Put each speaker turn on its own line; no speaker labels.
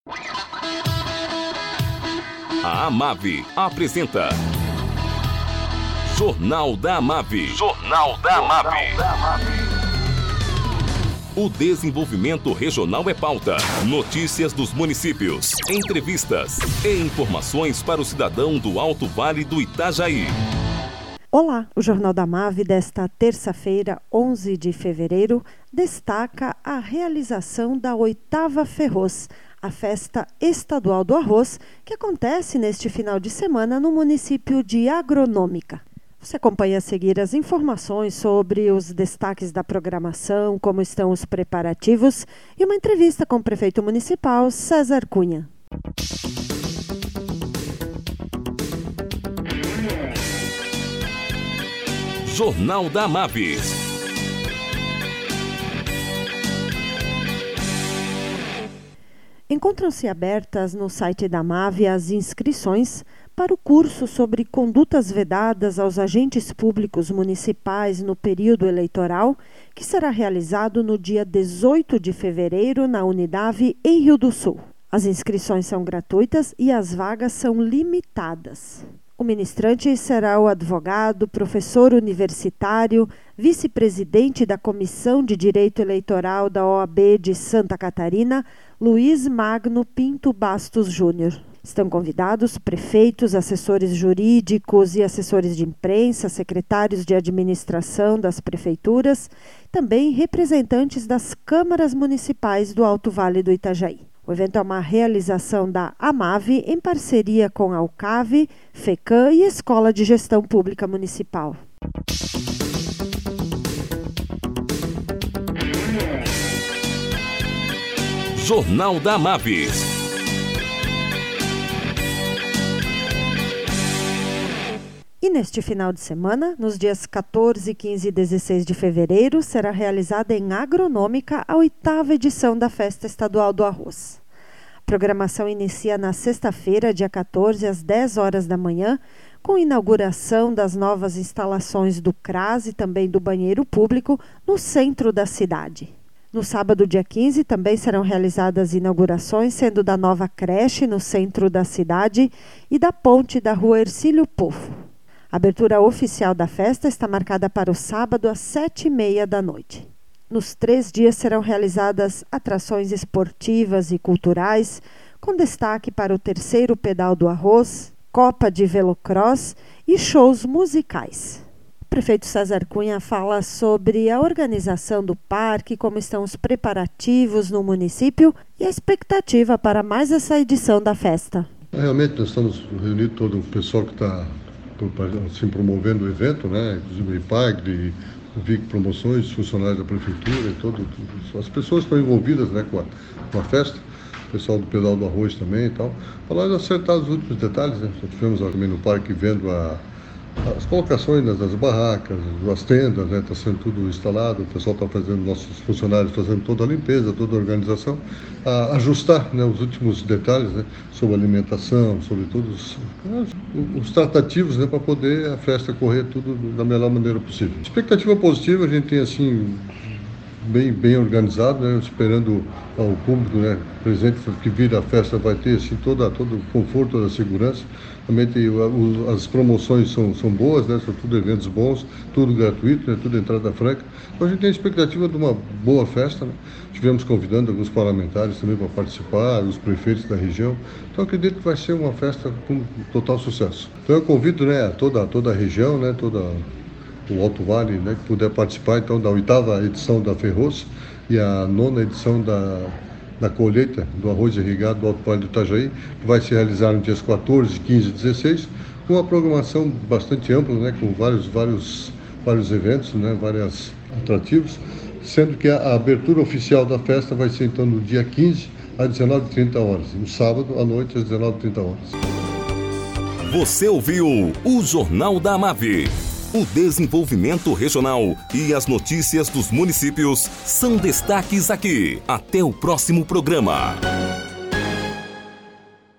A Amave apresenta Jornal da Amave. Jornal da Amave. O desenvolvimento regional é pauta. Notícias dos municípios, entrevistas e informações para o cidadão do Alto Vale do Itajaí.
Olá, o Jornal da Amave desta terça-feira, 11 de fevereiro, destaca a realização da 8ª Ferroz, a Festa Estadual do Arroz, que acontece neste final de semana no município de Agronômica. Você acompanha a seguir as informações sobre os destaques da programação, como estão os preparativos e uma entrevista com o prefeito municipal, César Cunha.
Jornal da Amave.
Encontram-se abertas no site da Amave as inscrições para o curso sobre condutas vedadas aos agentes públicos municipais no período eleitoral, que será realizado no dia 18 de fevereiro na Unidave, em Rio do Sul. As inscrições são gratuitas e as vagas são limitadas. O ministrante será o advogado, professor universitário, vice-presidente da Comissão de Direito Eleitoral da OAB de Santa Catarina, Luiz Magno Pinto Bastos Júnior. Estão convidados prefeitos, assessores jurídicos e assessores de imprensa, secretários de administração das prefeituras, também representantes das câmaras municipais do Alto Vale do Itajaí. O evento é uma realização da Amave em parceria com a Alcave, FECAM e Escola de Gestão Pública Municipal.
Jornal da Amave.
E neste final de semana, nos dias 14, 15 e 16 de fevereiro, será realizada em Agronômica a 8ª edição da Festa Estadual do Arroz. A programação inicia na sexta-feira, dia 14, às 10 horas da manhã, com inauguração das novas instalações do CRAS e também do banheiro público no centro da cidade. No sábado, dia 15, também serão realizadas inaugurações, sendo da nova creche no centro da cidade e da ponte da rua Hercílio Pofo. A abertura oficial da festa está marcada para o sábado às 7h30 da noite. Nos 3 dias serão realizadas atrações esportivas e culturais, com destaque para o 3º Pedal do Arroz, Copa de Velocross e shows musicais. O prefeito César Cunha fala sobre a organização do parque, como estão os preparativos no município e a expectativa para mais essa edição da festa.
Realmente nós estamos reunindo todo o pessoal que está assim, promovendo o evento, né? Inclusive o IPAG, o VIC Promoções, os funcionários da prefeitura e tudo, as pessoas que estão envolvidas, né, com a festa, o pessoal do Pedal do Arroz também e tal, para nós acertar os últimos detalhes, né? Nós tivemos também no parque vendo as colocações das barracas, as tendas, né? Está sendo tudo instalado, o pessoal está fazendo, nossos funcionários fazendo toda a limpeza, toda a organização, ajustar, né, os últimos detalhes, né, sobre alimentação, sobre todos os tratativos, né, para poder a festa correr tudo da melhor maneira possível. Expectativa positiva, a gente tem assim bem organizado, né, esperando o público, né, presente que vir a festa vai ter assim, todo o conforto, toda a segurança. Também as promoções são boas, né, são tudo eventos bons, tudo gratuito, né, tudo entrada franca. Então a gente tem a expectativa de uma boa festa, né? Estivemos convidando alguns parlamentares também para participar, os prefeitos da região. Então acredito que vai ser uma festa com total sucesso. Então eu convido, né, toda a região, né, o Alto Vale, né, que puder participar então da 8ª edição da Ferroz e a 9ª edição da colheita do arroz irrigado do Alto Vale do Itajaí, que vai se realizar nos dias 14, 15 e 16, com uma programação bastante ampla, né, com vários eventos, né, vários atrativos, sendo que a abertura oficial da festa vai ser então no dia 15 às 19h30, no sábado à noite às 19h30.
Você ouviu o Jornal da Amave. O desenvolvimento regional e as notícias dos municípios são destaques aqui. Até o próximo programa.